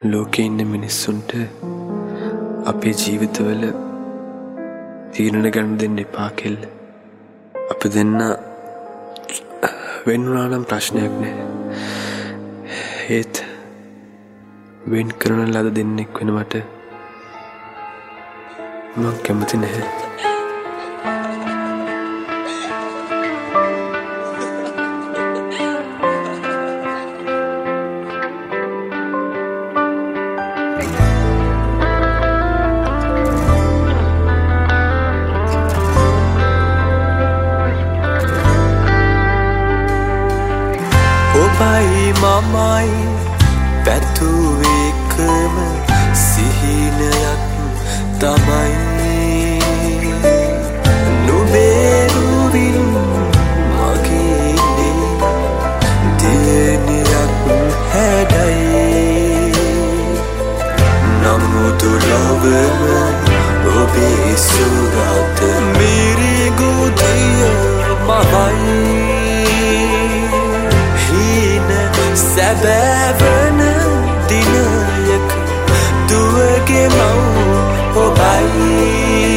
ලෝකේ ඉන්න මිනිස්සුන්ට අපේ ජීවිතවල තීරණ ගන්න දෙන්න එපා කෙල්ල. අපි දෙන්න වෙන් වුණා නම් ප්‍රශ්නයක් නෑ. ඒත් වෙන් කරන ලද දෙන්නෙක් වෙනවට මං කැමති නැහැ. ඔබයි මමයි පැතුවේ එකම සිහිනයක් තමයි. නොබේරුවින් මගේ දිනයක් හැඩයි. නමුතු ලොවම ඔබේ සුරත මිරිගුදිය මවයි. සැබෑවන දිනයක දුවගේ මව් ඔබයි.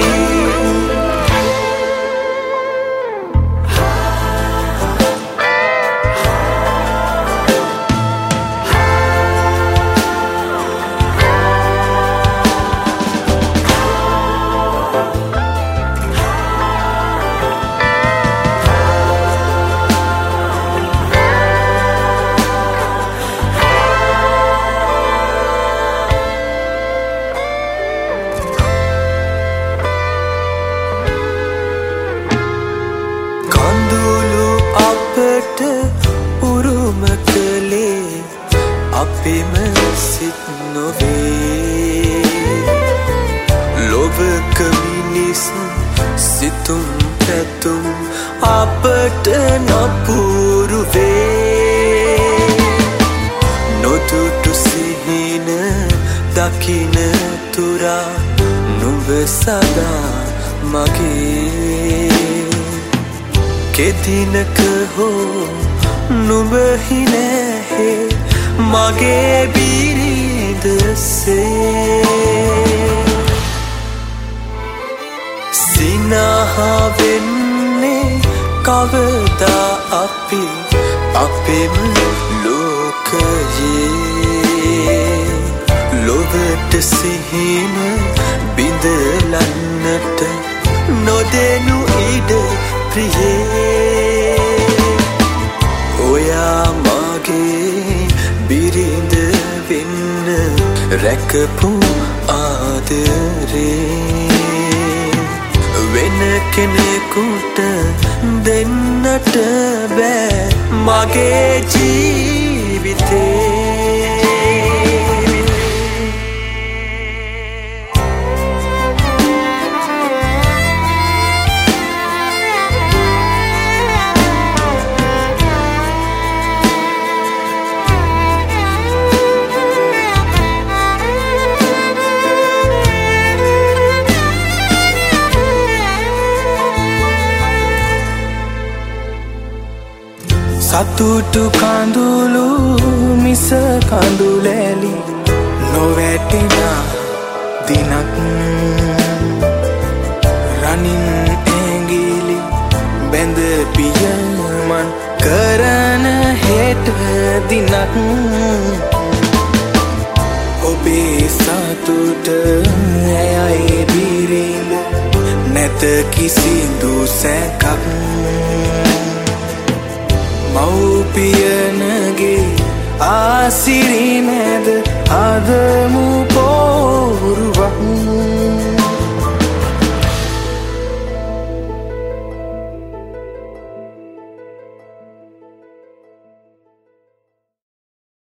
උරුම කළේ අපෙම සිත් නොවේ. ලොවක මිනිසුන් සිතුම් පැතුම් අපට නපුරු වේ. නොදුටු සිහින දකින තුරා නුඹ සදා මගේ. කෙදිනක හෝ නුඹහි නැහැ මගේ බිරිඳසේ. සිනහ වෙන්නේ කවදා අපි අපෙම ලෝකයේ. ලොවට සිහින බිඳලන්නට නොදෙනු ඉඩ ප්‍රියේ. ඔයා මගේ බිරිඳ වෙන්න රැකපු ආදරේ වෙන කෙනෙකුට දෙන්නට බෑ මගේ ජීවිතේ. සතුටු කඳුළු මිස කඳුලැලි නොවැටෙන දිනක්. රනින් ඇඟිලි බැඳ පියමන් කරන හෙට දිනක්. ඔබේ සතුට ඇයයි බිරිඳ නැත කිසිදු සැකක්. මව්පියනගේ ආසිරි මැද අදමු පෝ